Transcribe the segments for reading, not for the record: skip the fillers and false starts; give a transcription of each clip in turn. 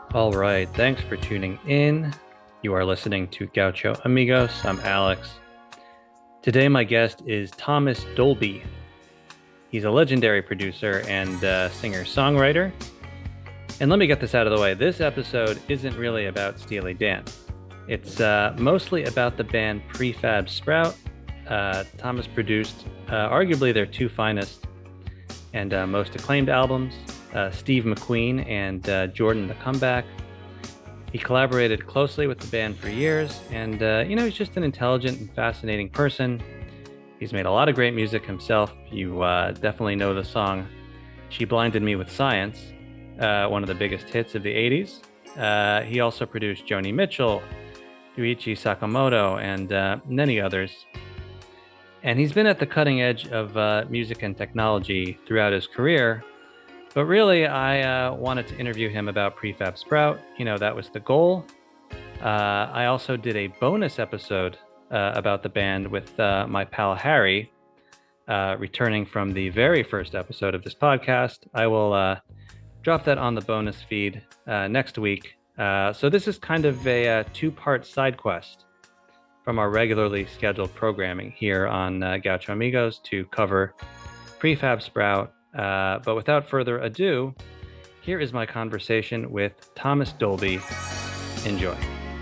All right, thanks for tuning in. You are listening to Gaucho Amigos. I'm Alex. Today, my guest is Thomas Dolby. He's a legendary producer and singer-songwriter. And let me get this out of the way. This episode isn't really about Steely Dan. It's mostly about the band Prefab Sprout. Thomas produced arguably their two finest and most acclaimed albums, Steve McQueen and Jordan the Comeback. He collaborated closely with the band for years, and he's just an intelligent and fascinating person. He's made a lot of great music himself. You definitely know the song She Blinded Me with Science, one of the biggest hits of the 80s. He also produced Joni Mitchell, Ryuichi Sakamoto, and many others. And he's been at the cutting edge of music and technology throughout his career. But really, I wanted to interview him about Prefab Sprout. That was the goal. I also did a bonus episode about the band with my pal Harry, returning from the very first episode of this podcast. I will drop that on the bonus feed next week. So this is kind of a two-part side quest from our regularly scheduled programming here on Gaucho Amigos to cover Prefab Sprout. But without further ado, here is my conversation with Thomas Dolby. Enjoy.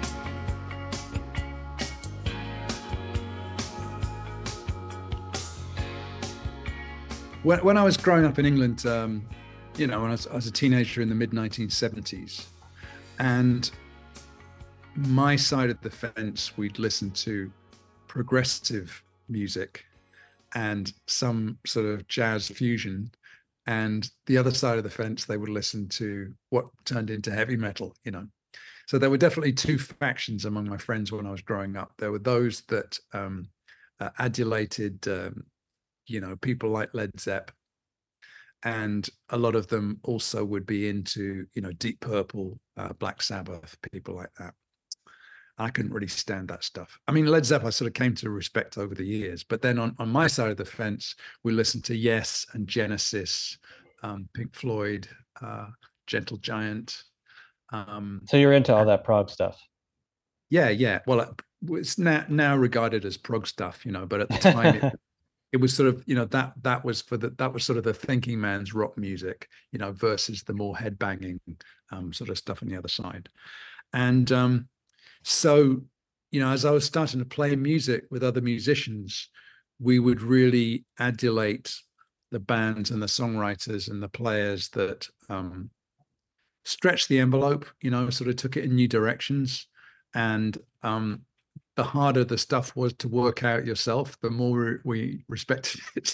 When I was growing up in England, when I was a teenager in the mid-1970s, and my side of the fence, we'd listen to progressive music and some sort of jazz fusion. And the other side of the fence, they would listen to what turned into heavy metal. So there were definitely two factions among my friends when I was growing up. There were those that adulated, people like Led Zepp. And a lot of them also would be into, Deep Purple, Black Sabbath, people like that. I couldn't really stand that stuff. I mean, Led Zepp, I sort of came to respect over the years. But then on my side of the fence, we listened to Yes and Genesis, Pink Floyd, Gentle Giant. So you're into all that prog stuff? Yeah. Well, it's now regarded as prog stuff, but at the time it was sort of, that was sort of the thinking man's rock music, versus the more headbanging sort of stuff on the other side. And so, as I was starting to play music with other musicians, we would really adulate the bands and the songwriters and the players that stretched the envelope, sort of took it in new directions. And the harder the stuff was to work out yourself, the more we respected it.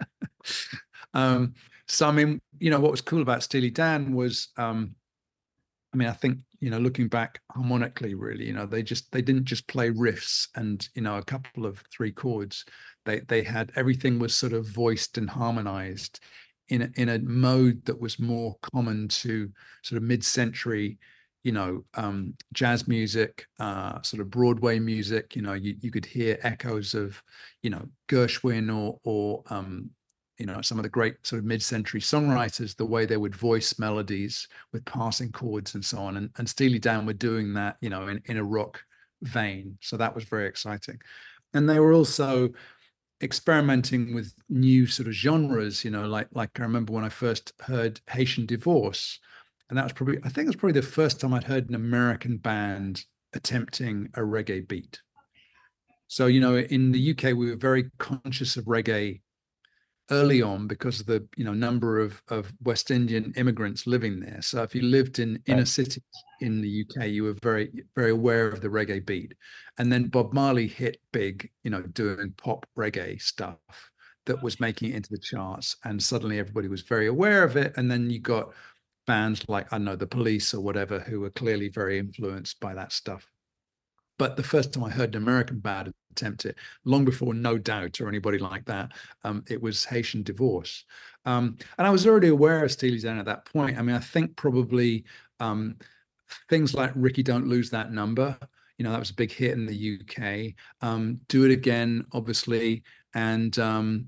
So, I mean, what was cool about Steely Dan was, I think, looking back harmonically, really, they didn't just play riffs and, a couple of three chords. They had everything was sort of voiced and harmonized in a mode that was more common to sort of mid-century, jazz music, sort of Broadway music. You could hear echoes of, Gershwin or some of the great sort of mid-century songwriters, the way they would voice melodies with passing chords and so on. And Steely Dan were doing that, in a rock vein. So that was very exciting. And they were also experimenting with new sort of genres, like I remember when I first heard Haitian Divorce. And that was I think it was probably the first time I'd heard an American band attempting a reggae beat. So, in the UK, we were very conscious of reggae early on because of the number of West Indian immigrants living there. So if you lived in inner cities in the UK, you were very, very aware of the reggae beat. And then Bob Marley hit big, doing pop reggae stuff that was making it into the charts. And suddenly everybody was very aware of it. And then you got bands like, I don't know, The Police or whatever, who were clearly very influenced by that stuff. But the first time I heard an American band attempt it, long before No Doubt or anybody like that, it was Haitian Divorce. And I was already aware of Steely Dan at that point. I mean, I think probably things like Ricky Don't Lose That Number, that was a big hit in the UK. Do It Again, obviously. And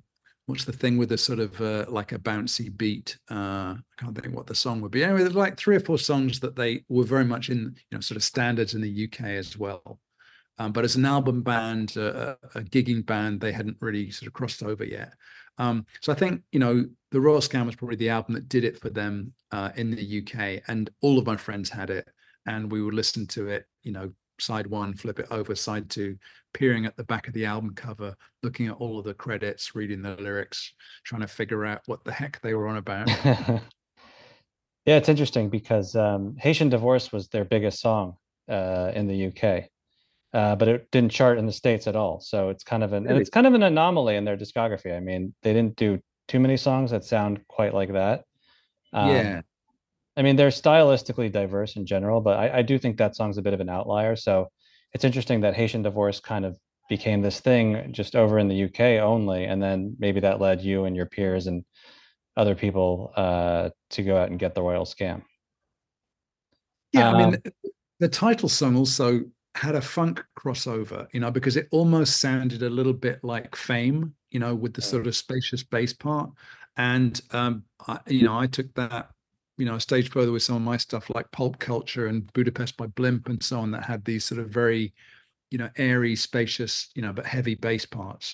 what's the thing with the sort of like a bouncy beat? I can't think what the song would be. Anyway, there's like 3 or 4 songs that they were very much in, sort of standards in the UK as well. But as an album band, a gigging band, they hadn't really sort of crossed over yet. So I think, The Royal Scam was probably the album that did it for them in the UK. And all of my friends had it. And we would listen to it, side one, flip it over, side two, peering at the back of the album cover, looking at all of the credits, reading the lyrics, trying to figure out what the heck they were on about. Yeah, it's interesting because Haitian Divorce was their biggest song in the UK. But it didn't chart in the States at all. So it's kind of Really? it's kind of an anomaly in their discography. I mean, they didn't do too many songs that sound quite like that. Yeah. I mean, they're stylistically diverse in general, but I do think that song's a bit of an outlier. So it's interesting that Haitian Divorce kind of became this thing just over in the UK only, and then maybe that led you and your peers and other people to go out and get the Royal Scam. Yeah, I mean, Um, the title song also had a funk crossover, because it almost sounded a little bit like Fame, with the sort of spacious bass part. And I took that, a stage further with some of my stuff like Pulp Culture and Budapest by Blimp and so on that had these sort of very, airy, spacious, but heavy bass parts.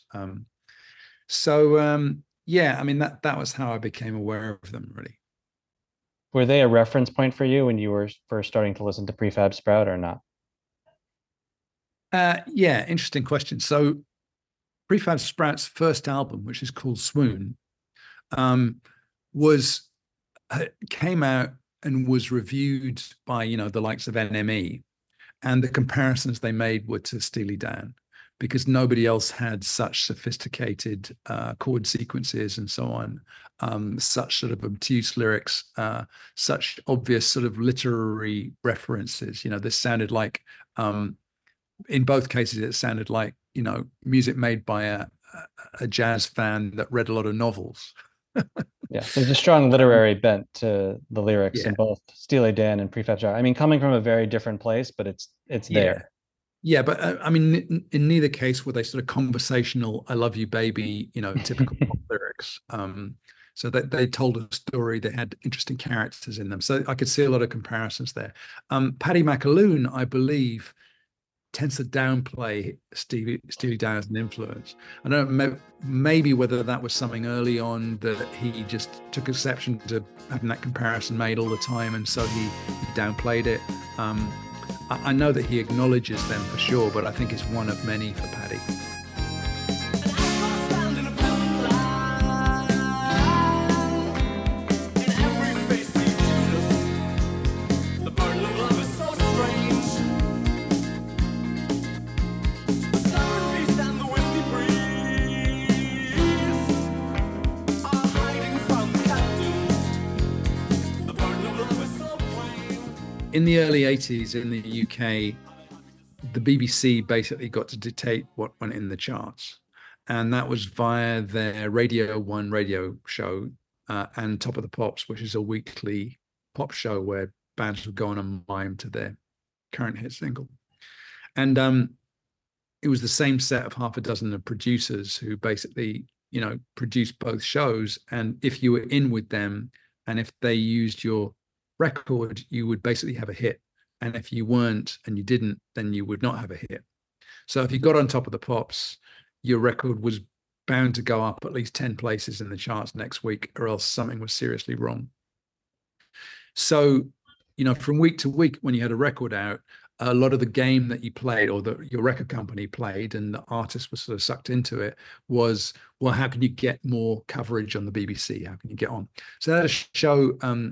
Yeah, I mean that was how I became aware of them, really. were they a reference point for you when you were first starting to listen to Prefab Sprout or not? Yeah, interesting question. So Prefab Sprout's first album, which is called Swoon, um, was came out and was reviewed by the likes of NME, and the comparisons they made were to Steely Dan, because nobody else had such sophisticated chord sequences and so on, such sort of obtuse lyrics, such obvious sort of literary references. This sounded like, in both cases, it sounded like music made by a jazz fan that read a lot of novels. Yeah, there's a strong literary bent to the lyrics in Yeah, both Steely Dan and Prefab Sprout. I mean, coming from a very different place, but it's yeah. there. Yeah, but I mean, in neither case were they sort of conversational, "I love you, baby," typical pop lyrics. So that they told a story. They had interesting characters in them, so I could see a lot of comparisons there. Paddy McAloon, I believe, tends to downplay Steely Dan as an influence. I don't know, maybe whether that was something early on that he just took exception to having that comparison made all the time, and so he downplayed it. I know that he acknowledges them for sure, but I think it's one of many for Paddy. In the early 80s in the UK, the BBC basically got to dictate what went in the charts. And that was via their Radio 1 radio show and Top of the Pops, which is a weekly pop show where bands would go on and mime to their current hit single. And it was the same set of half a dozen of producers who basically, produced both shows. And if you were in with them and if they used your record, you would basically have a hit. And if you weren't and you didn't, then you would not have a hit. So if you got on Top of the Pops, your record was bound to go up at least 10 places in the charts next week, or else something was seriously wrong. So, from week to week, when you had a record out, a lot of the game that you played or that your record company played and the artist was sort of sucked into it was, well, how can you get more coverage on the BBC? How can you get on? So that show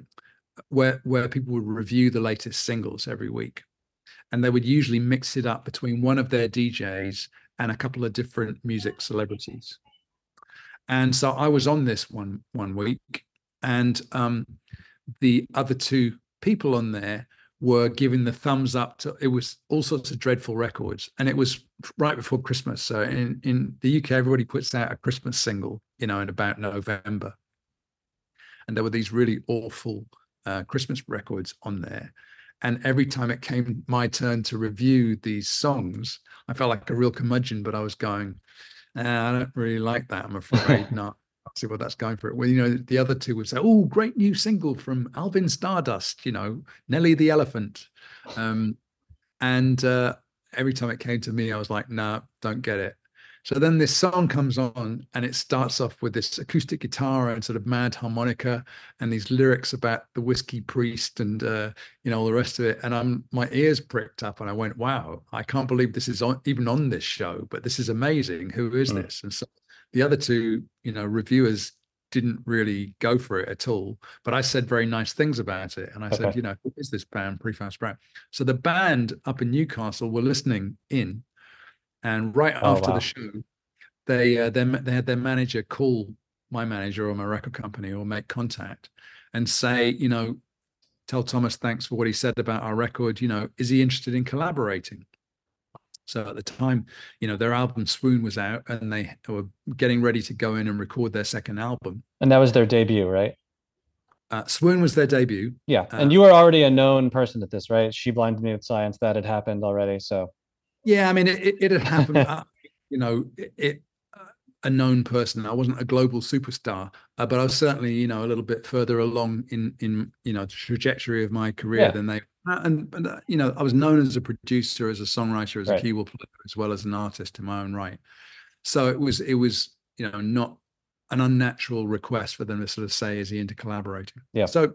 where people would review the latest singles every week, and they would usually mix it up between one of their DJs and a couple of different music celebrities. And so I was on this one week, and the other two people on there were giving the thumbs up to, it was all sorts of dreadful records, and it was right before Christmas. So in the UK, everybody puts out a Christmas single, in about November, and there were these really awful Christmas records on there. And every time it came my turn to review these songs, I felt like a real curmudgeon, but I was going, I don't really like that. I'm afraid not. see what that's going for it. Well, the other two would say, "Oh, great new single from Alvin Stardust," Nelly the Elephant. And every time it came to me, I was like, "No, don't get it." So then this song comes on, and it starts off with this acoustic guitar and sort of mad harmonica, and these lyrics about the whiskey priest and all the rest of it. And my ears pricked up, and I went, "Wow, I can't believe this is even on this show, but this is amazing. Who is this?" And so the other two, reviewers didn't really go for it at all, but I said very nice things about it. And I said, who is this band, Prefab Sprout? So the band up in Newcastle were listening in, and right after the show, they had their manager call my manager or my record company or make contact and say, tell Thomas thanks for what he said about our record. Is he interested in collaborating? So at the time, their album Swoon was out, and they were getting ready to go in and record their second album. And that was their debut, right? Swoon was their debut. Yeah, and you were already a known person at this, right? She Blinded Me with Science, that had happened already. So yeah, I mean, it had happened. A known person. I wasn't a global superstar, but I was certainly, a little bit further along in the trajectory of my career than they. And I was known as a producer, as a songwriter, as a keyboard player, as well as an artist in my own right. So it was not an unnatural request for them to sort of say, "Is he into collaborating?" Yeah. So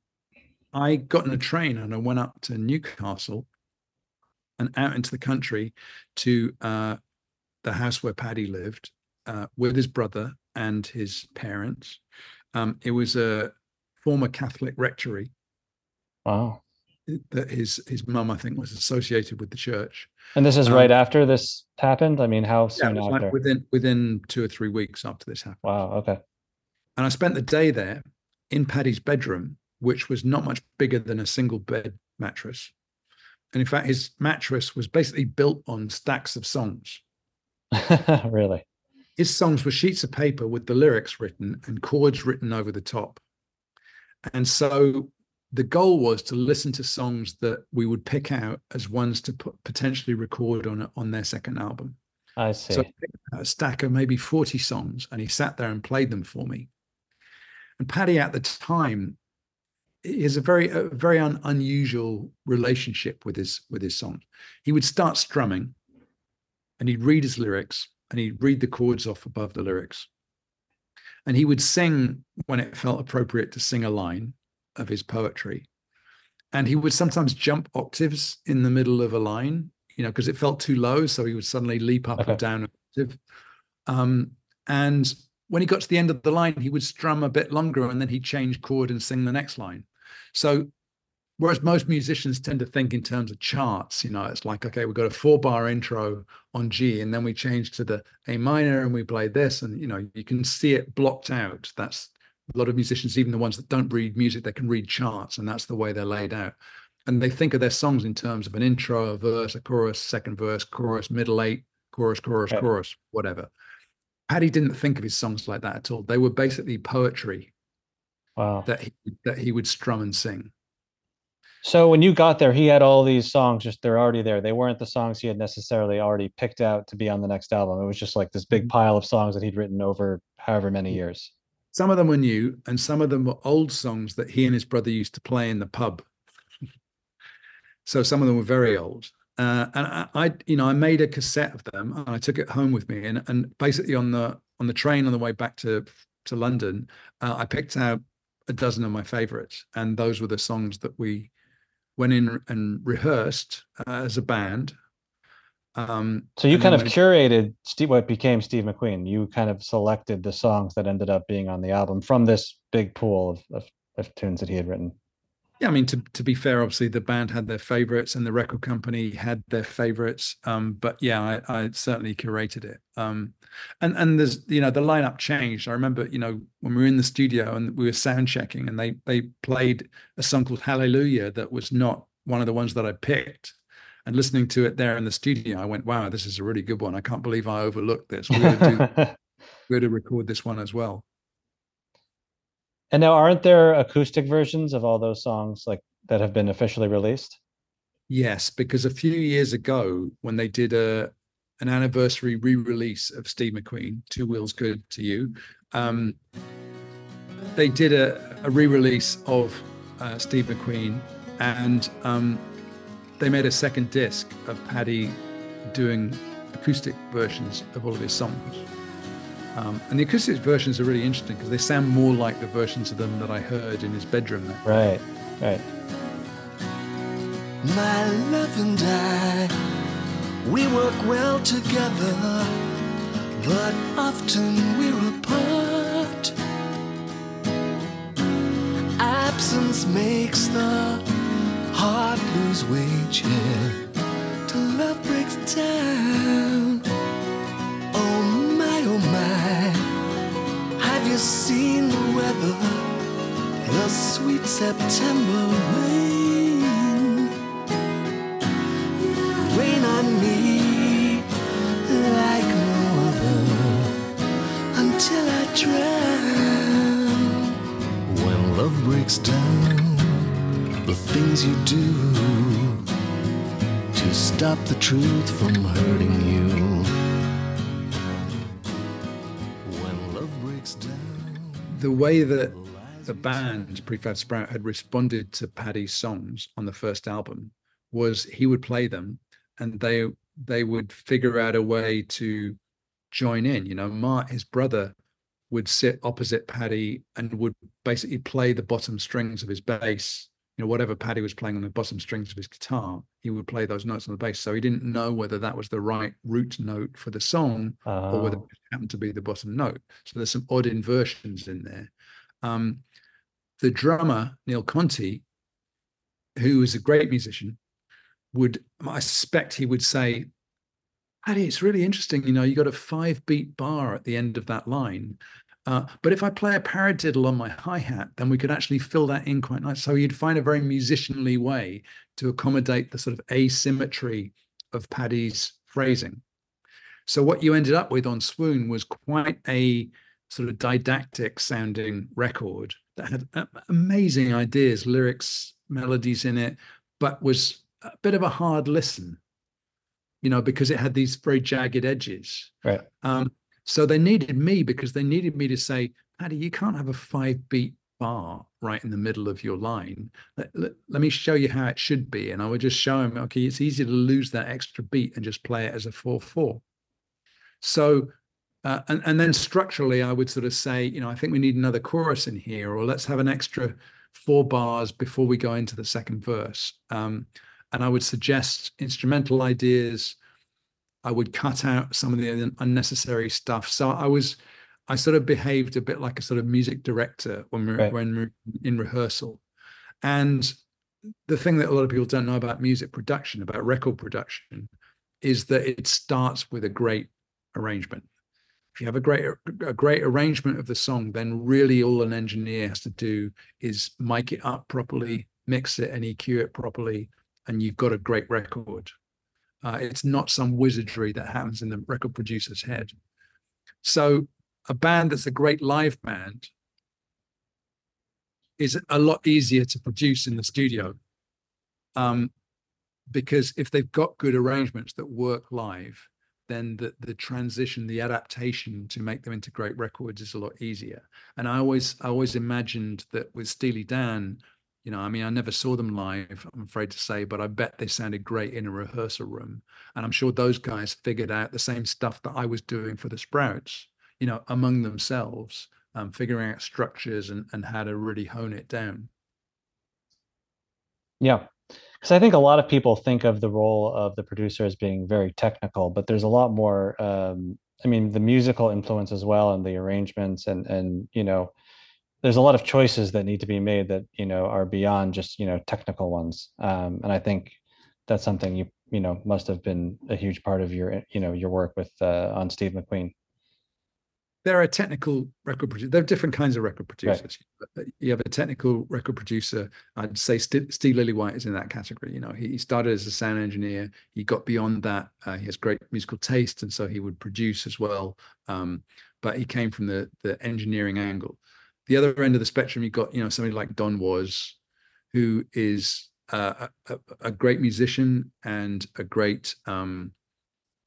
I got on a train and I went up to Newcastle and out into the country to the house where Paddy lived. With his brother and his parents. It was a former Catholic rectory. Wow. That his mum, I think, was associated with the church. And this is right after this happened? I mean, how soon after? Like within 2 or 3 weeks after this happened. Wow, okay. And I spent the day there in Paddy's bedroom, which was not much bigger than a single bed mattress. And in fact, his mattress was basically built on stacks of songs. Really? His songs were sheets of paper with the lyrics written and chords written over the top. And so the goal was to listen to songs that we would pick out as ones to potentially record on their second album. I see. So I picked out a stack of maybe 40 songs, and he sat there and played them for me. And Paddy at the time is a very unusual relationship with his songs. He would start strumming, and he'd read his lyrics, and he'd read the chords off above the lyrics. And he would sing when it felt appropriate to sing a line of his poetry. And he would sometimes jump octaves in the middle of a line, because it felt too low. So he would suddenly leap up or down an octave. And when he got to the end of the line, he would strum a bit longer, and then he'd change chord and sing the next line. So whereas most musicians tend to think in terms of charts, it's like, okay, we've got a 4-bar intro on G, and then we change to the A minor and we play this, and you can see it blocked out. That's a lot of musicians, even the ones that don't read music, they can read charts, and that's the way they're laid out. And they think of their songs in terms of an intro, a verse, a chorus, second verse, chorus, middle eight, chorus, whatever. Paddy didn't think of his songs like that at all. They were basically poetry. Wow. that he would strum and sing. So when you got there, he had all these songs, they're already there. They weren't the songs he had necessarily already picked out to be on the next album. It was just like this big pile of songs that he'd written over however many years. Some of them were new, and some of them were old songs that he and his brother used to play in the pub. So some of them were very old. And I made a cassette of them, and I took it home with me. And basically on the train on the way back to London, I picked out a dozen of my favorites, and those were the songs that we went in and rehearsed as a band. So you kind of curated what became Steve McQueen. You kind of selected the songs that ended up being on the album from this big pool of tunes that he had written. Yeah, I mean, to be fair, obviously the band had their favorites and the record company had their favorites. But yeah, I certainly curated it. And there's, the lineup changed. I remember, when we were in the studio and we were sound checking, and they played a song called Hallelujah that was not one of the ones that I picked. And listening to it there in the studio, I went, wow, this is a really good one. I can't believe I overlooked this. We had to record this one as well. And now, aren't there acoustic versions of all those songs like that have been officially released? Yes, because a few years ago, when they did a an anniversary re-release of Steve McQueen, Two Wheels Good to You. They did a re-release of Steve McQueen, and they made a second disc of Paddy doing acoustic versions of all of his songs. And the acoustic versions are really interesting because they sound more like the versions of them that I heard in his bedroom there. Right, right. My love and I, we work well together, but often we're apart. Absence makes the heart lose weight, yeah, till love breaks down. Oh my, have you seen the weather? The sweet September rain, rain on me like no other, until I drown. When love breaks down, the things you do to stop the truth from hurting you. When love breaks down, The way that the band Prefab Sprout had responded to Paddy's songs on the first album was he would play them and they would figure out a way to join in. You know, his brother would sit opposite Paddy and would basically play the bottom strings of his bass. You know, whatever Paddy was playing on the bottom strings of his guitar, he would play those notes on the bass. So he didn't know whether that was the right root note for the song or whether it happened to be the bottom note. So there's some odd inversions in there. The drummer, Neil Conti, who is a great musician, I suspect he would say, Paddy, it's really interesting, you know, you got a 5-beat bar at the end of that line. But if I play a paradiddle on my hi-hat, then we could actually fill that in quite nice. So you'd find a very musicianly way to accommodate the sort of asymmetry of Paddy's phrasing. So what you ended up with on Swoon was quite a sort of didactic sounding record that had amazing ideas, lyrics, melodies in it, but was a bit of a hard listen, you know, because it had these very jagged edges. Right. So they needed me because they needed me to say, Paddy, you can't have a 5-beat bar right in the middle of your line. Let me show you how it should be. And I would just show him, okay, it's easy to lose that extra beat and just play it as a 4/4. So, and then structurally, I would sort of say, you know, I think we need another chorus in here, or let's have an extra 4 bars before we go into the second verse. And I would suggest instrumental ideas. I would cut out some of the unnecessary stuff. So I sort of behaved a bit like a sort of music director when we're in rehearsal. And the thing that a lot of people don't know about music production, about record production, is that it starts with a great arrangement. If you have a great arrangement of the song, then really all an engineer has to do is mic it up properly, mix it and EQ it properly, and you've got a great record. It's not some wizardry that happens in the record producer's head. So a band that's a great live band is a lot easier to produce in the studio, because if they've got good arrangements that work live, then the transition, the adaptation to make them into great records is a lot easier. And I always imagined that with Steely Dan, you know, I mean, I never saw them live, I'm afraid to say, but I bet they sounded great in a rehearsal room. And I'm sure those guys figured out the same stuff that I was doing for the Sprouts, you know, among themselves, figuring out structures and how to really hone it down. Yeah. Because I think a lot of people think of the role of the producer as being very technical, but there's a lot more, I mean, the musical influence as well, and the arrangements and, you know, there's a lot of choices that need to be made that, you know, are beyond just, you know, technical ones. And I think that's something you know, must have been a huge part of your, you know, your work with, on Steve McQueen. There are technical record producers. There are different kinds of record producers. Right. You have a technical record producer. I'd say Steve Lillywhite is in that category. You know, he started as a sound engineer. He got beyond that. He has great musical taste, and so he would produce as well. But he came from the engineering angle. The other end of the spectrum, you've got, you know, somebody like Don Was, who is a great musician and a great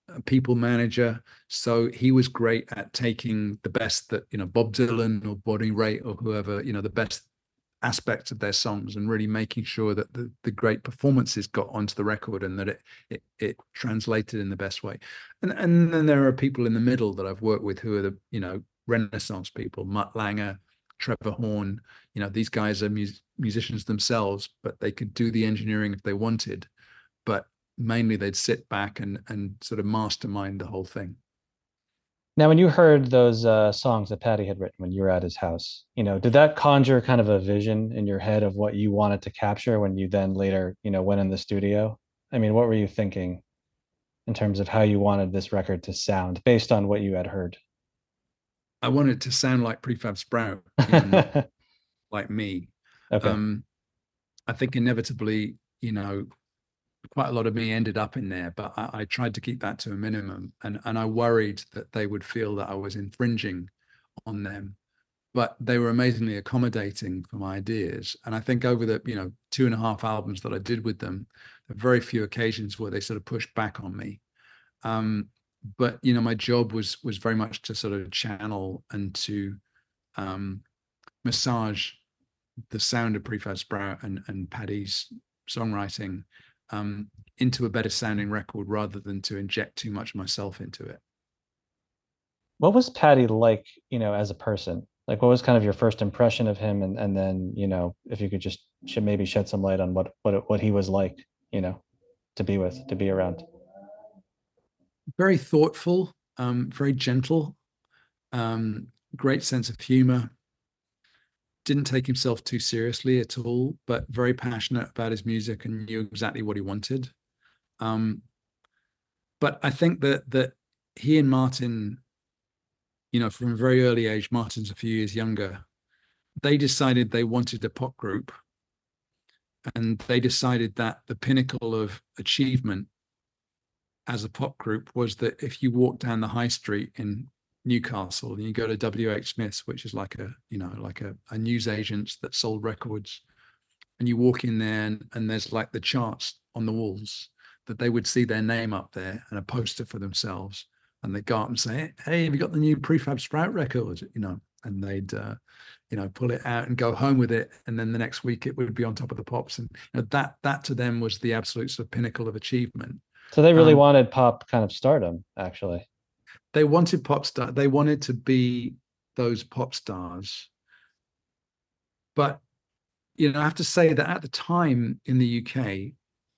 a people manager. So he was great at taking the best that, Bob Dylan or Bonnie Raitt or whoever, the best aspects of their songs and really making sure that the great performances got onto the record and that it translated in the best way. And then there are people in the middle that I've worked with who are the, Renaissance people, Mutt Lange, Trevor Horn. These guys are musicians themselves, but they could do the engineering if they wanted. But mainly they'd sit back and sort of mastermind the whole thing. Now, when you heard those songs that Paddy had written when you were at his house, did that conjure kind of a vision in your head of what you wanted to capture when you then later, went in the studio? I mean, what were you thinking in terms of how you wanted this record to sound based on what you had heard? I wanted it to sound like Prefab Sprout, not like me. Okay. I think inevitably, quite a lot of me ended up in there, but I tried to keep that to a minimum. And I worried that they would feel that I was infringing on them. But they were amazingly accommodating for my ideas. And I think over the, 2.5 albums that I did with them, there were very few occasions where they sort of pushed back on me. But my job was very much to sort of channel and to massage the sound of Prefab Sprout and Paddy's songwriting into a better sounding record rather than to inject too much myself into it. What was Paddy like, as a person? Like, what was kind of your first impression of him? And then, if you could just maybe shed some light on what he was like, to be with, to be around. Very thoughtful, very gentle, great sense of humor. Didn't take himself too seriously at all, but very passionate about his music and knew exactly what he wanted. But I think that he and Martin, from a very early age, Martin's a few years younger, they decided they wanted a pop group. And they decided that the pinnacle of achievement as a pop group was that if you walk down the high street in Newcastle and you go to WH Smith's, which is like a news agent that sold records, and you walk in there and there's like the charts on the walls, that they would see their name up there and a poster for themselves, and they'd go up and say, "Hey, have you got the new Prefab Sprout record?" And they'd pull it out and go home with it, and then the next week it would be on Top of the Pops. And that to them was the absolute sort of pinnacle of achievement. So they really wanted pop kind of stardom, actually. They wanted pop star. They wanted to be those pop stars. But, I have to say that at the time in the UK,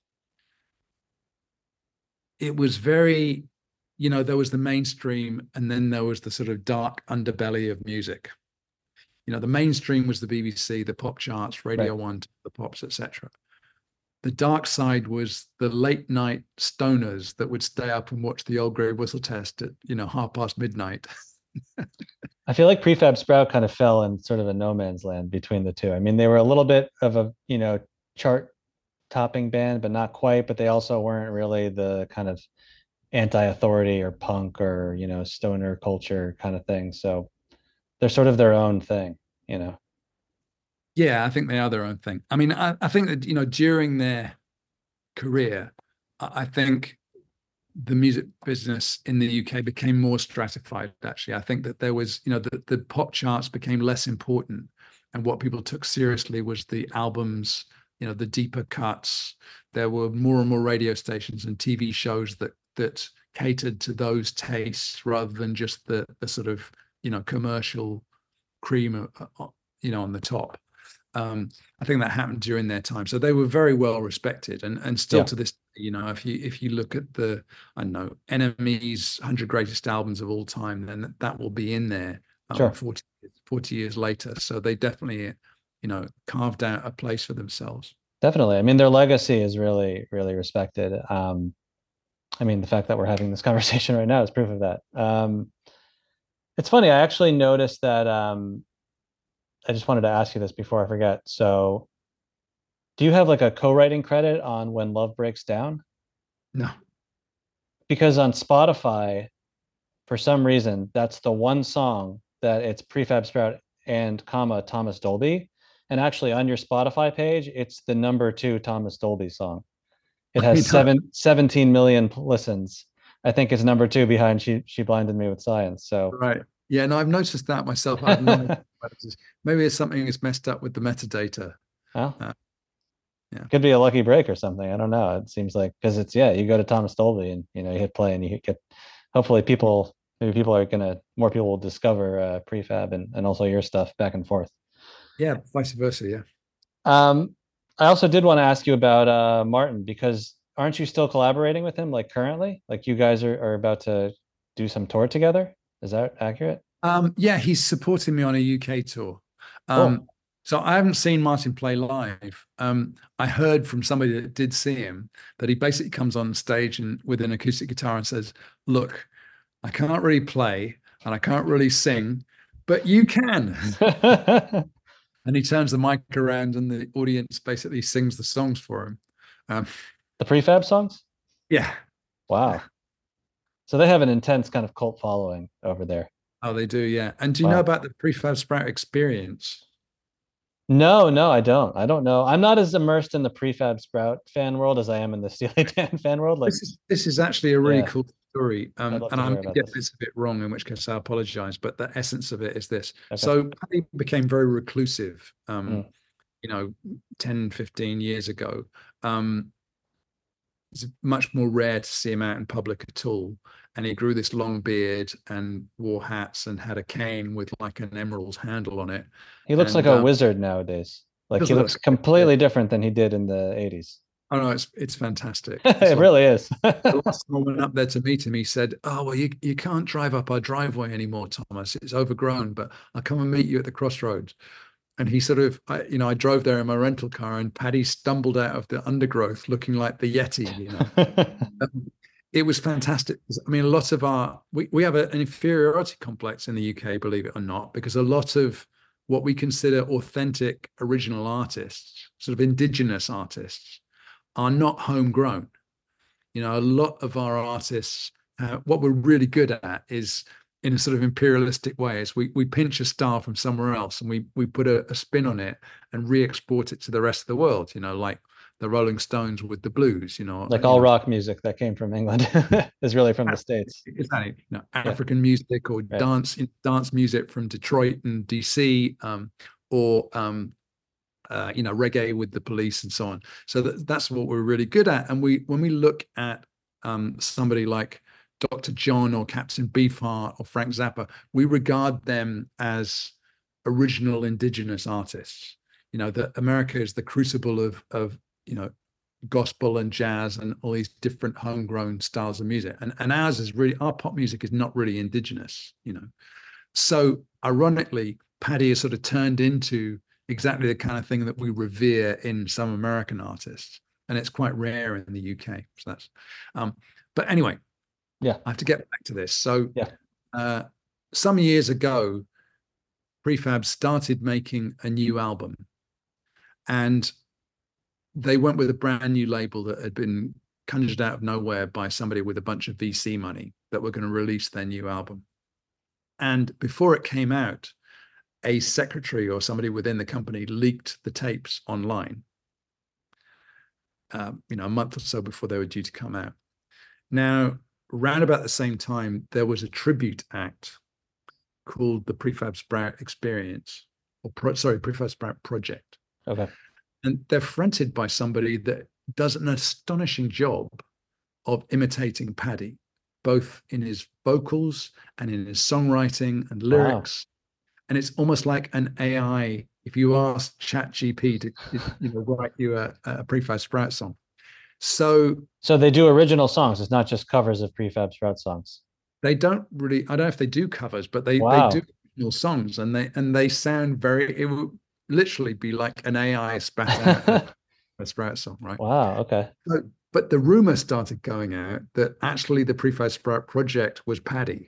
it was very, there was the mainstream and then there was the sort of dark underbelly of music. The mainstream was the BBC, the pop charts, Radio Right. 1, the pops, etc. The dark side was the late night stoners that would stay up and watch the Old Grey Whistle Test at, midnight. I feel like Prefab Sprout kind of fell in sort of a no man's land between the two. I mean, they were a little bit of a, chart topping band, but not quite, but they also weren't really the kind of anti-authority or punk or, stoner culture kind of thing. So they're sort of their own thing. Yeah, I think they are their own thing. I mean, I think that, during their career, I think the music business in the UK became more stratified, actually. I think that there was, the pop charts became less important. And what people took seriously was the albums, the deeper cuts. There were more and more radio stations and TV shows that catered to those tastes rather than just the sort of, commercial cream, on the top. I think that happened during their time, so they were very well respected, and still to this, if you look at the, I don't know, NME's 100 greatest albums of all time, then that will be in there. Sure. 40 years later, so they definitely, carved out a place for themselves. Definitely. I mean, their legacy is really, really respected. I mean, the fact that we're having this conversation right now is proof of that. It's funny. I actually noticed that. I just wanted to ask you this before I forget. So, do you have like a co-writing credit on When Love Breaks Down? No. Because on Spotify, for some reason, that's the one song that it's Prefab Sprout and Thomas Dolby. And actually on your Spotify page, it's the number 2 Thomas Dolby song. It has 17 million listens. I think it's number 2 behind She Blinded Me with Science. So Right. Yeah, no, I've noticed that myself. I have no idea what it is. Maybe it's something that's messed up with the metadata. well, Uh, yeah. could be a lucky break or something. I don't know. It seems like because it's you go to Thomas Dolby and you hit play and you get hopefully more people will discover prefab and also your stuff back and forth. Yeah, vice versa. Yeah. I also did want to ask you about Martin, because aren't you still collaborating with him like currently? Like you guys are about to do some tour together? Is that accurate? Yeah, he's supporting me on a UK tour. Cool. So I haven't seen Martin play live. I heard from somebody that did see him that he basically comes on stage and with an acoustic guitar and says, "Look, I can't really play and I can't really sing, but you can." And he turns the mic around and the audience basically sings the songs for him. The prefab songs? Yeah. Wow. So they have an intense kind of cult following over there. Oh, they do. Yeah. And do you know about the Prefab Sprout experience? No, I don't. I don't know. I'm not as immersed in the Prefab Sprout fan world as I am in the Steely Dan fan world. Like this is actually a really cool story. And I may get bits of it wrong, in which case I apologize. But the essence of it is this. Okay. So Paddy became very reclusive, 10, 15 years ago. It's much more rare to see him out in public at all. And he grew this long beard and wore hats and had a cane with like an emerald handle on it. He looks like a wizard nowadays. Like he looks completely different than he did in the 80s. Oh no, it's fantastic. It really is. The last time I went up there to meet him, he said, "Oh well, you can't drive up our driveway anymore, Thomas. It's overgrown, but I'll come and meet you at the crossroads." And he sort of, I drove there in my rental car, and Paddy stumbled out of the undergrowth looking like the Yeti. It was fantastic. I mean, a lot of we have an inferiority complex in the UK, believe it or not, because a lot of what we consider authentic original artists, sort of indigenous artists, are not homegrown. A lot of our artists, what we're really good at is, in a sort of imperialistic way, is we pinch a style from somewhere else and we put a spin on it and re-export it to the rest of the world, like the Rolling Stones with the blues, like all rock music that came from England is really from the States. Exactly. African music or dance music from Detroit and DC, or reggae with the Police and so on. So that's what we're really good at. And when we look at somebody like Dr. John or Captain Beefheart or Frank Zappa, we regard them as original indigenous artists. That America is the crucible of gospel and jazz and all these different homegrown styles of music. And ours is really, our pop music is not really indigenous, So ironically, Paddy has sort of turned into exactly the kind of thing that we revere in some American artists. And it's quite rare in the UK. So that's, but anyway, I have to get back to this. So some years ago, Prefab started making a new album, and they went with a brand new label that had been conjured out of nowhere by somebody with a bunch of VC money that were going to release their new album. And before it came out, a secretary or somebody within the company leaked the tapes online, a month or so before they were due to come out. Now, around about the same time, there was a tribute act called the Prefab Sprout Experience, Prefab Sprout Project. Okay. And they're fronted by somebody that does an astonishing job of imitating Paddy, both in his vocals and in his songwriting and lyrics. Wow. And it's almost like an AI. If you ask ChatGPT to write you a Prefab Sprout song. So they do original songs. It's not just covers of Prefab Sprout songs. They don't really. I don't know if they do covers, but they do original songs, and they sound very. It would literally be like an AI spat out a Sprout song, right? Wow. Okay. But the rumor started going out that actually the Prefab Sprout project was Paddy.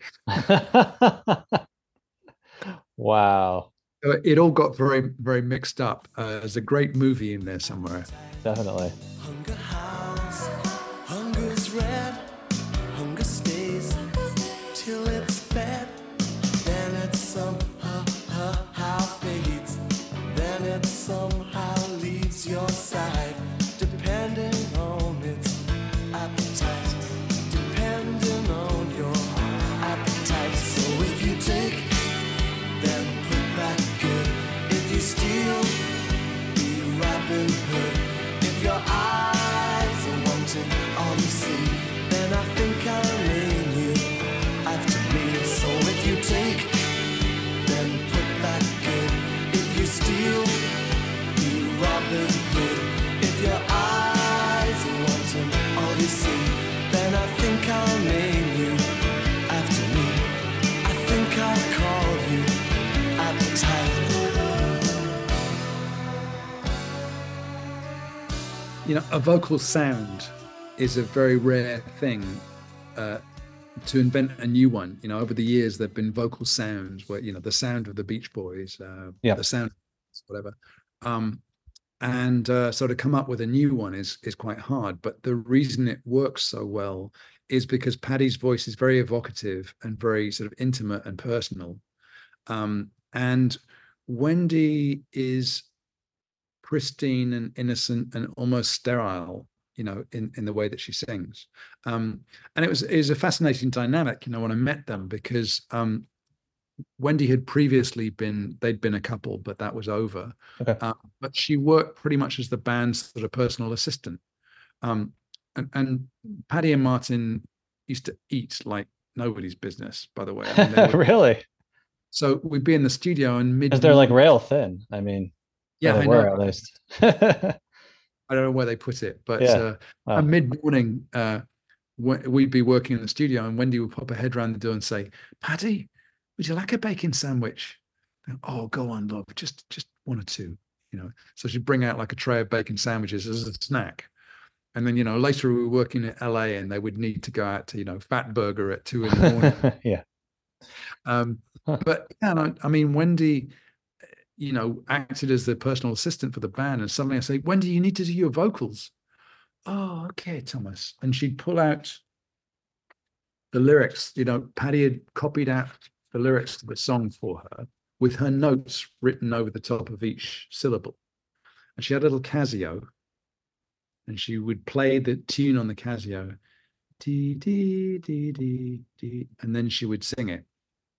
Wow. So it all got very, very mixed up. There's a great movie in there somewhere. Definitely. Hunger house, hunger's red, hunger stays till it's fed, then it somehow fades, then it somehow leaves your side, depending on its appetite, depending a vocal sound is a very rare thing. To invent a new one, over the years there've been vocal sounds where the sound of the Beach Boys, Yeah. the sound, whatever, and so to come up with a new one is quite hard. But the reason it works so well is because Paddy's voice is very evocative and very sort of intimate and personal, and Wendy is pristine and innocent and almost sterile, in the way that she sings. And it was a fascinating dynamic, when I met them, because Wendy had previously they'd been a couple, but that was over. Okay. But she worked pretty much as the band's sort of personal assistant. And Paddy and Martin used to eat like nobody's business, by the way. I mean, Really? So we'd be in the studio and Because they're like rail thin. I mean, yeah, they were at least. I don't know where they put it, but Yeah. Wow. mid-morning, we'd be working in the studio, and Wendy would pop her head around the door and say, "Paddy, would you like a bacon sandwich?" Oh, go on, love, just one or two, So she'd bring out like a tray of bacon sandwiches as a snack. And then, later we were working in LA, and they would need to go out to, Fat Burger at 2 a.m. Yeah. But yeah, I mean, Wendy, acted as the personal assistant for the band. And suddenly I say, "Wendy, you need to do your vocals." "Oh, okay, Thomas." And she'd pull out the lyrics. Paddy had copied out the lyrics to the song for her with her notes written over the top of each syllable. And she had a little Casio, and she would play the tune on the Casio, dee, dee, dee, dee, dee, and then she would sing it.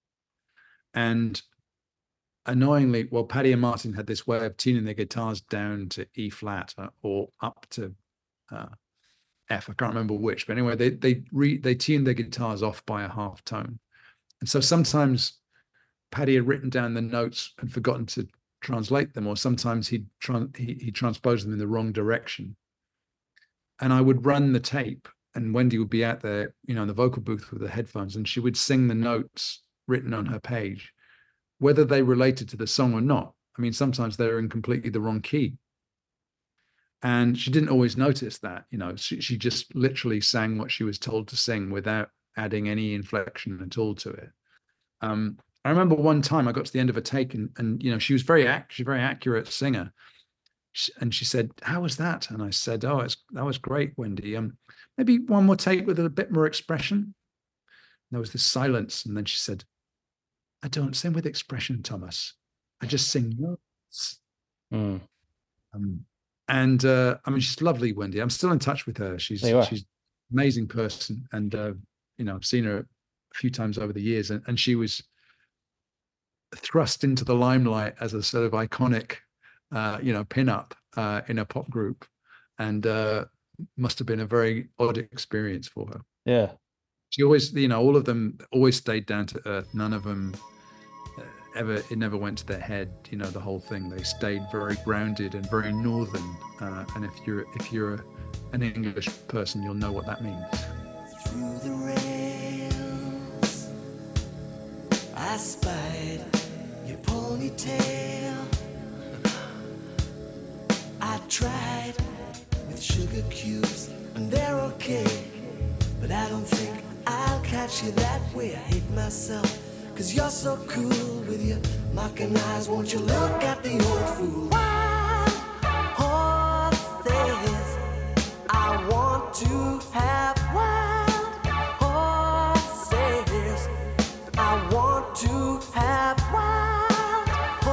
And annoyingly, well, Paddy and Martin had this way of tuning their guitars down to E flat or up to F. I can't remember which, but anyway, they tuned their guitars off by a half tone. And so sometimes Paddy had written down the notes and forgotten to translate them, or sometimes he transposed them in the wrong direction. And I would run the tape, and Wendy would be out there, in the vocal booth with the headphones, and she would sing the notes written on her page, whether they related to the song or not. I mean, sometimes they're in completely the wrong key. And she didn't always notice that, she just literally sang what she was told to sing without adding any inflection at all to it. I remember one time I got to the end of a take, and she was very accurate singer. And she said, "How was that?" And I said, "Oh, that was great, Wendy. Maybe one more take with a bit more expression." And there was this silence, and then she said, "I don't sing with expression, Thomas. I just sing notes." Mm. And I mean, she's lovely, Wendy. I'm still in touch with her. She's an amazing person, and I've seen her a few times over the years, and she was thrust into the limelight as a sort of iconic, pin-up in a pop group, and must have been a very odd experience for her. Yeah. She always, all of them always stayed down to earth. None of them it never went to their head, the whole thing. They stayed very grounded and very northern. And if you're an English person, you'll know what that means. Through the rails, I spied your ponytail. I tried with sugar cubes, and they're okay, but I don't think I'll catch you that way. I hate myself, 'cause you're so cool with your mocking eyes. Won't you look at the old fool? Wild horses, I want to have wild horses. I want to have wild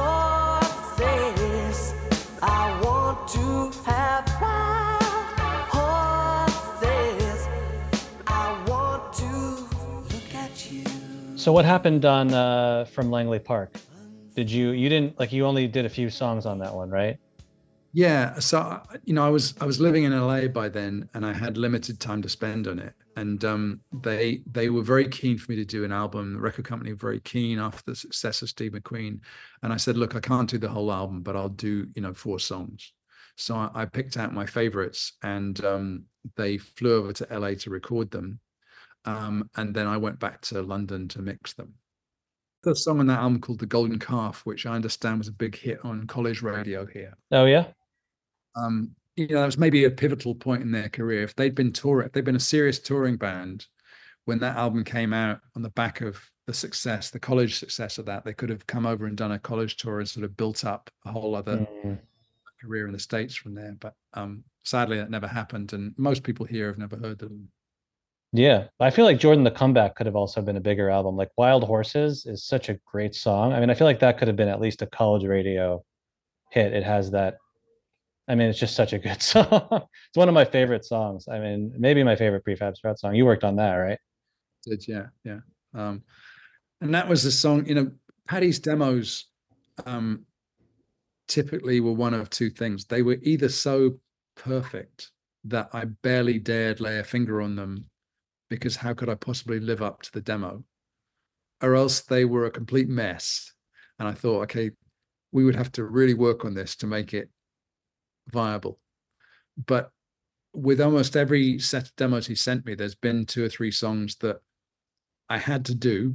horses. I want to have wild horses. I want to look at you. So what happened on From Langley Park? You didn't, like, you only did a few songs on that one, right? Yeah. So, I was living in LA by then, and I had limited time to spend on it. And they were very keen for me to do an album. The record company were very keen after the success of Steve McQueen. And I said, "Look, I can't do the whole album, but I'll do, 4 songs." So I picked out my favorites, and they flew over to LA to record them. And then I went back to London to mix them. The song on that album called The Golden Calf, which I understand was a big hit on college radio here. Oh, yeah? that was maybe a pivotal point in their career. If they'd been touring, if they'd been a serious touring band when that album came out on the back of the success, the college success of that, they could have come over and done a college tour and sort of built up a whole other career in the States from there. But sadly, that never happened, and most people here have never heard them. Yeah, I feel like Jordan the Comeback could have also been a bigger album. Like Wild Horses is such a great song. I mean, I feel like that could have been at least a college radio hit. It has that. I mean, it's just such a good song. It's one of my favorite songs. I mean, maybe my favorite Prefab Sprout song. You worked on that, right? Yeah. And that was the song. Paddy's demos typically were one of two things. They were either so perfect that I barely dared lay a finger on them, because how could I possibly live up to the demo? Or else they were a complete mess. And I thought, okay, we would have to really work on this to make it viable. But with almost every set of demos he sent me, there's been 2 or 3 songs that I had to do.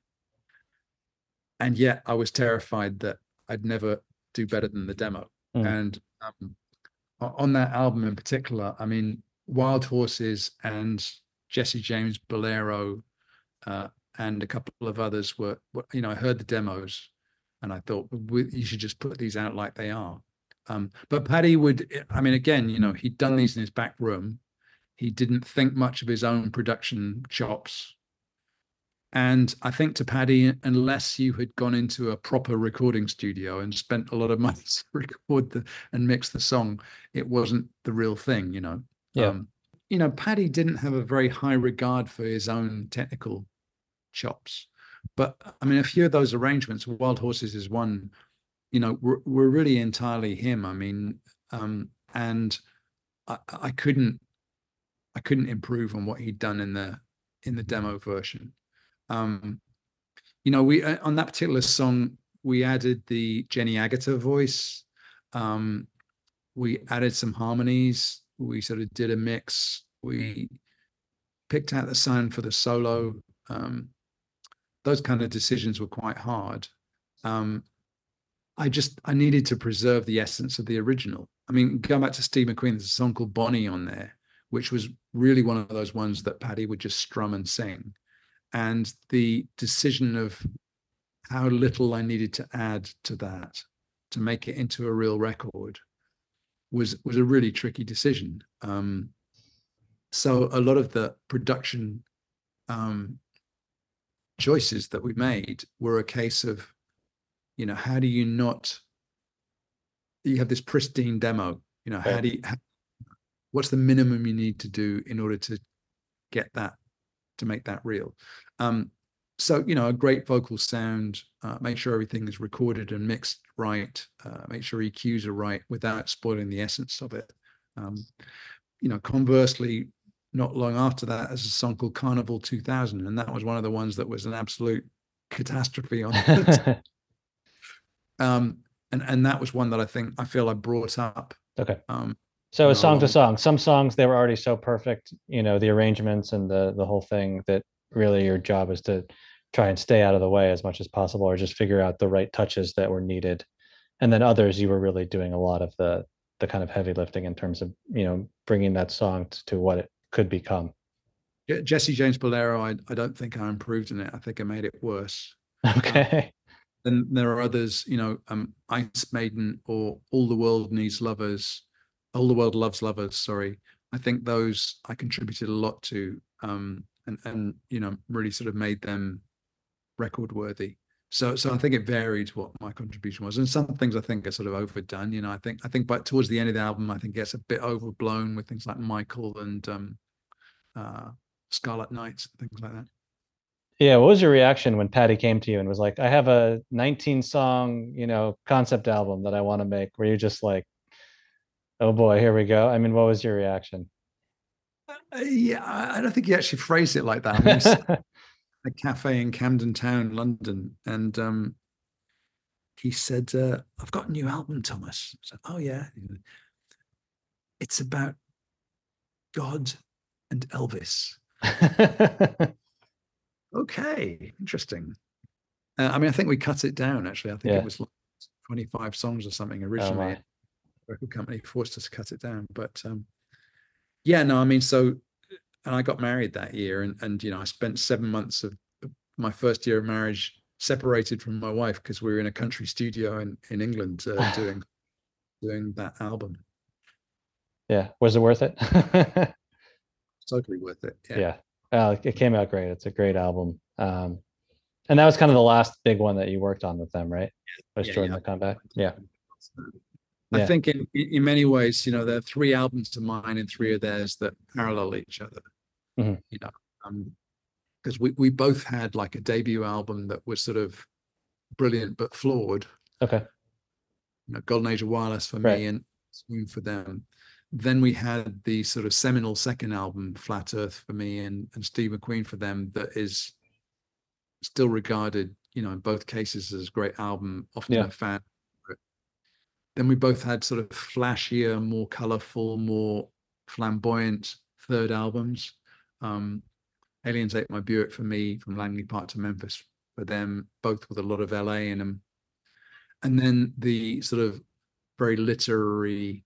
And yet I was terrified that I'd never do better than the demo. And on that album in particular, I mean, Wild Horses and Jesse James Bolero and a couple of others were, I heard the demos and I thought, you should just put these out like they are. But Paddy would, I mean, again, he'd done these in his back room. He didn't think much of his own production chops. And I think to Paddy, unless you had gone into a proper recording studio and spent a lot of money to record and mix the song, it wasn't the real thing, Yeah. Paddy didn't have a very high regard for his own technical chops. But I mean, a few of those arrangements, Wild Horses is one, were really entirely him. I mean, and I couldn't improve on what he'd done in the demo version. We on that particular song, we added the Jenny Agata voice. We added some harmonies. We sort of did a mix. We picked out the sound for the solo. Those kind of decisions were quite hard. I needed to preserve the essence of the original. I mean, going back to Steve McQueen, there's a song called Bonnie on there, which was really one of those ones that Paddy would just strum and sing. And the decision of how little I needed to add to that to make it into a real record was a really tricky decision. So a lot of the production choices that we made were a case of, how do you have this pristine demo, what's the minimum you need to do in order to get that, to make that real? So, a great vocal sound, make sure everything is recorded and mixed right, make sure EQs are right without spoiling the essence of it. Conversely, not long after that, there's a song called Carnival 2000, and that was one of the ones that was an absolute catastrophe on it. And that was one that I feel I brought up. Okay. So a song to song, some songs, they were already so perfect, the arrangements and the whole thing, that really your job is to try and stay out of the way as much as possible, or just figure out the right touches that were needed. And then others, you were really doing a lot of the kind of heavy lifting in terms of, bringing that song to what it could become. Jesse James Bolero, I don't think I improved in it. I think I made it worse. Okay. Then there are others, Ice Maiden or All the World Needs Lovers, All the World Loves Lovers, sorry. I think those I contributed a lot to, and really sort of made them record worthy. So I think it varied what my contribution was. And some things I think are sort of overdone. I think but towards the end of the album, I think it gets a bit overblown with things like Michael and Scarlet Nights, things like that. Yeah, what was your reaction when Paddy came to you and was like, I have a 19-song, concept album that I want to make? Were you just like, oh boy, here we go? I mean, what was your reaction? Yeah, I don't think he actually phrased it like that. I mean, a cafe in Camden Town, London, and he said, I've got a new album, Thomas. I said, oh yeah. It's about God and Elvis. Okay, interesting. I mean, I think we cut it down, actually. I think it was like 25 songs or something originally. record company forced us to cut it down. But yeah, no, I mean, so, and I got married that year, and I spent 7 months of my first year of marriage separated from my wife because we were in a country studio in England doing that album. Yeah. Was it worth it? Totally worth it. Yeah. It came out great. It's a great album. And that was kind of the last big one that you worked on with them, right? Was Jordan the Comeback? Yeah. I think in many ways, there are 3 albums of mine and 3 of theirs that parallel each other. Because we both had like a debut album that was sort of brilliant but flawed. Okay. Golden Age of Wireless for me and Swoon for them. Then we had the sort of seminal second album, Flat Earth for me and Steve McQueen for them, that is still regarded, in both cases as a great album, often a fan. Then we both had sort of flashier, more colorful, more flamboyant third albums. Aliens Ate My Buick for me, From Langley Park to Memphis for them, both with a lot of LA in them. And then the sort of very literary,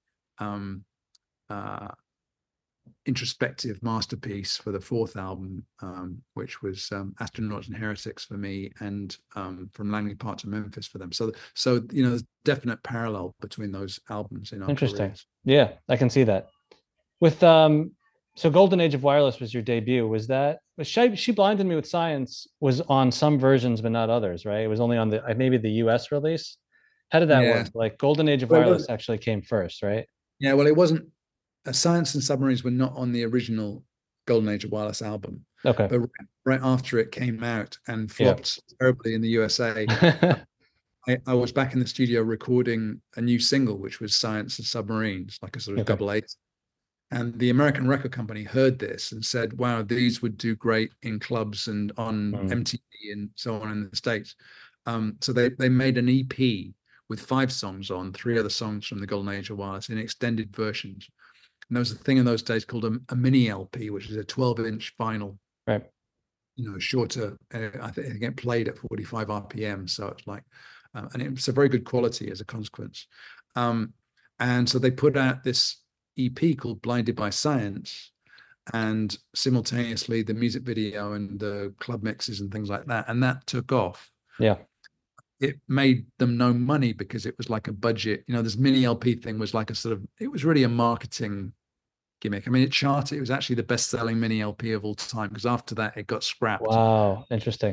introspective masterpiece for the fourth album, which was Astronauts and Heretics for me, and From Langley Park to Memphis for them. So there's definite parallel between those albums in our Interesting. careers. Yeah, I can see that. With so Golden Age of Wireless was your debut. Was She Blinded Me with Science was on some versions but not others, right? It was only on maybe the US release. How did that work? Like Golden Age of Wireless actually came first, right? Yeah, well, it wasn't. Science and Submarines were not on the original Golden Age of Wireless album. Okay. But right after it came out and flopped terribly in the USA, I was back in the studio recording a new single, which was Science and Submarines, like a sort of double eight. And the American record company heard this and said, wow, these would do great in clubs and on MTV and so on in the States. So they made an EP with 5 songs on, 3 other songs from the Golden Age of Wireless in extended versions. And there was a thing in those days called a mini LP, which is a 12-inch vinyl. Right. Shorter. I think it played at 45 RPM. So it's like, and it's a very good quality as a consequence. And so they put out this EP called Blinded by Science, and simultaneously the music video and the club mixes and things like that. And that took off. Yeah. It made them no money because it was like a budget. This mini LP thing was like it was really a marketing gimmick. I mean, it charted. It was actually the best-selling mini LP of all time because after that it got scrapped. Wow, interesting.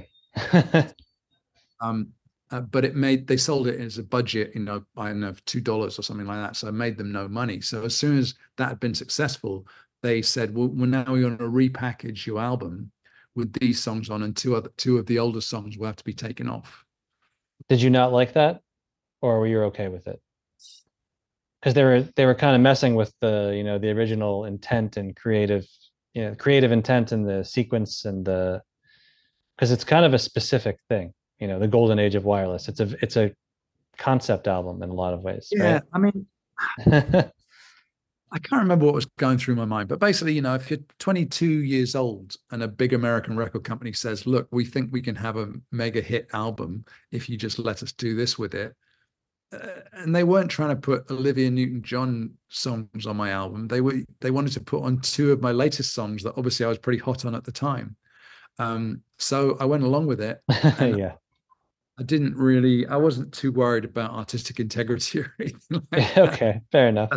But they sold it as a budget, I don't know, $2 or something like that. So it made them no money. So as soon as that had been successful, they said, well, now we're going to repackage your album with these songs on, and two of the older songs will have to be taken off. Did you not like that, or were you okay with it? Because they were kind of messing with the the original intent and creative intent and the sequence and because it's kind of a specific thing. The Golden Age of Wireless. It's a concept album in a lot of ways. Yeah, right? I mean, I can't remember what was going through my mind, but basically, if you're 22 years old and a big American record company says, look, we think we can have a mega hit album if you just let us do this with it. And they weren't trying to put Olivia Newton-John songs on my album. They wanted to put on 2 of my latest songs that obviously I was pretty hot on at the time. So I went along with it. And yeah. I wasn't too worried about artistic integrity or anything like that. Okay, fair enough.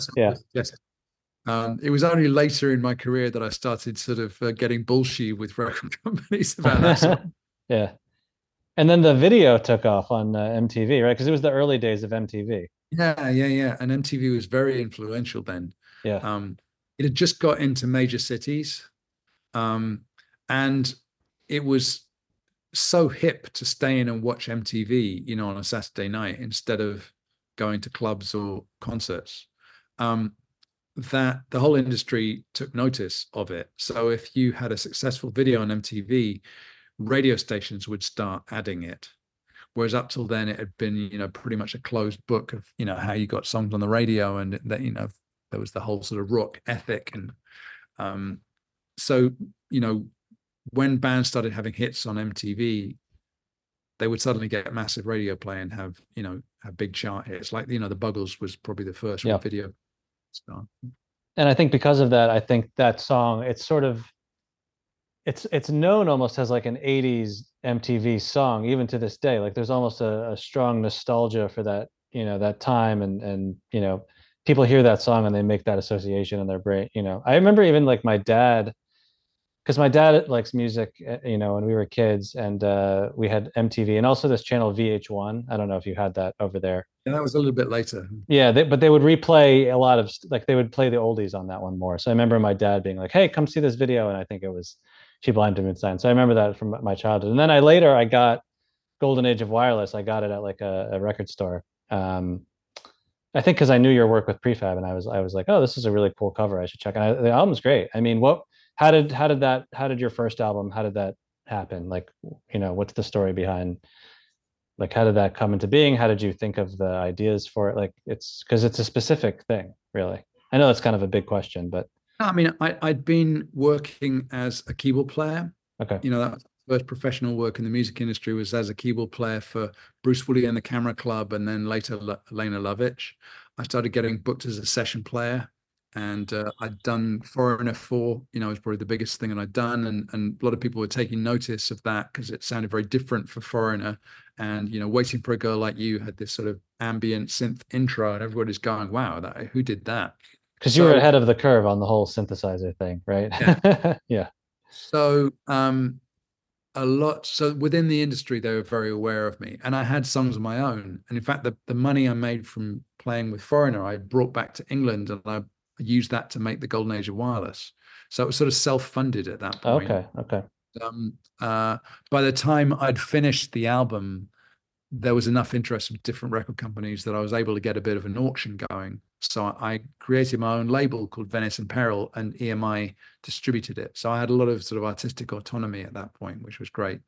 It was only later in my career that I started sort of getting bullshit with record companies about that sort of. Yeah. And then the video took off on MTV, right? Because it was the early days of MTV. Yeah. And MTV was very influential then. Yeah. It had just got into major cities. And it was so hip to stay in and watch MTV, on a Saturday night instead of going to clubs or concerts. That the whole industry took notice of it. So if you had a successful video on MTV, radio stations would start adding it. Whereas up till then, it had been, pretty much a closed book of, how you got songs on the radio, and that, there was the whole sort of rock ethic. And so, when bands started having hits on MTV, they would suddenly get massive radio play and have, you know, have big chart hits. Like, you know, the Buggles was probably the first Yeah. video star. And I think because of that, I think that song, it's sort of, it's known almost as like an 80s MTV song, even to this day. Like there's almost a strong nostalgia for that, you know, that time. And, you know, people hear that song and they make that association in their brain. You know, I remember even like my dad, because my dad likes music, you know, when we were kids, and we had MTV and also this channel VH1. I don't know if you had that over there. And that was a little bit later. Yeah, but they would replay a lot of, like, they would play the oldies on that one more. So I remember my dad being like, "Hey, come see this video," and I think it was She Blind to Sign. So I remember that from my childhood. And then I got Golden Age of Wireless. I got it at like a record store. I think because I knew your work with Prefab, and I was like, "Oh, this is a really cool cover. I should check." And the album's great. I mean, how did your first album, how did that happen? Like, you know, what's the story behind, like, how did that come into being? How did you think of the ideas for it? Like, it's because it's a specific thing, really. I know that's kind of a big question, but I mean, I'd been working as a keyboard player. okay. You know, that was the first professional work in the music industry was as a keyboard player for Bruce Woolley and the Camera Club, and then later Lena Lovitch. I started getting booked as a session player, and I'd done Foreigner 4, you know, it was probably the biggest thing that I'd done, and a lot of people were taking notice of that because it sounded very different for Foreigner. And, you know, Waiting for a Girl Like You had this sort of ambient synth intro, and everybody's going, "Wow, who did that?" Because you were ahead of the curve on the whole synthesizer thing, right? Yeah. Yeah. So so within the industry, they were very aware of me, and I had songs of my own. And in fact, the money I made from playing with Foreigner, I brought back to England, and I used that to make the Golden Age of Wireless. So it was sort of self-funded at that point. Okay. By the time I'd finished the album, there was enough interest from different record companies that I was able to get a bit of an auction going. So I created my own label called Venice in Peril, and EMI distributed it. So I had a lot of sort of artistic autonomy at that point, which was great.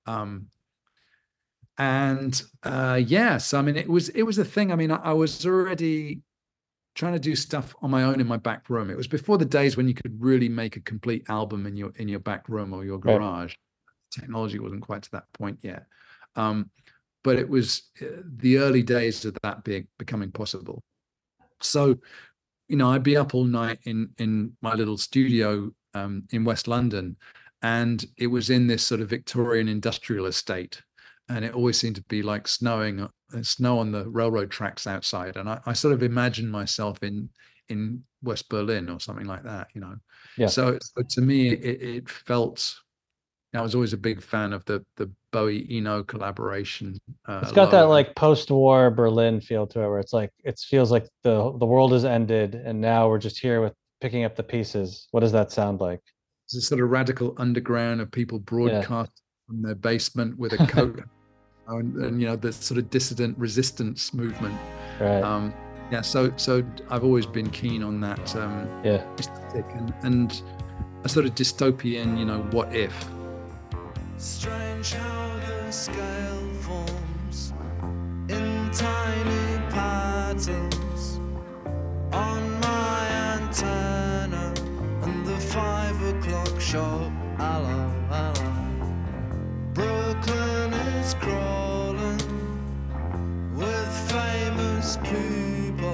Yeah, so I mean, it was a thing. I mean, I was already trying to do stuff on my own in my back room. It was before the days when you could really make a complete album in your back room or your garage. Right. Technology wasn't quite to that point yet. But it was the early days of that becoming possible. So, you know, I'd be up all night in my little studio in West London, and it was in this sort of Victorian industrial estate, and it always seemed to be like snow on the railroad tracks outside. And I sort of imagined myself in West Berlin or something like that, you know. Yeah. So to me, it felt. I was always a big fan of the Bowie Eno collaboration. It's got that like post-war Berlin feel to it, where it's like it feels like the world has ended, and now we're just here with picking up the pieces. What does that sound like? It's a sort of radical underground of people broadcast from their basement with a coat, and you know, the sort of dissident resistance movement. Right. Yeah. So I've always been keen on that. Aesthetic and a sort of dystopian, you know, what if. Strange how the scale forms in tiny patterns on my antenna, and the 5 o'clock show. Hello, hello. Brooklyn is crawling with famous people.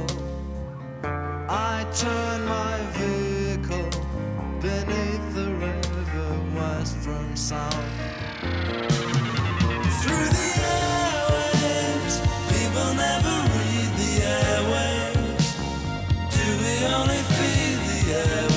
I turn my vehicle beneath the river west from south. Through the airwaves, people never read the airwaves. Do we only feed the airwaves?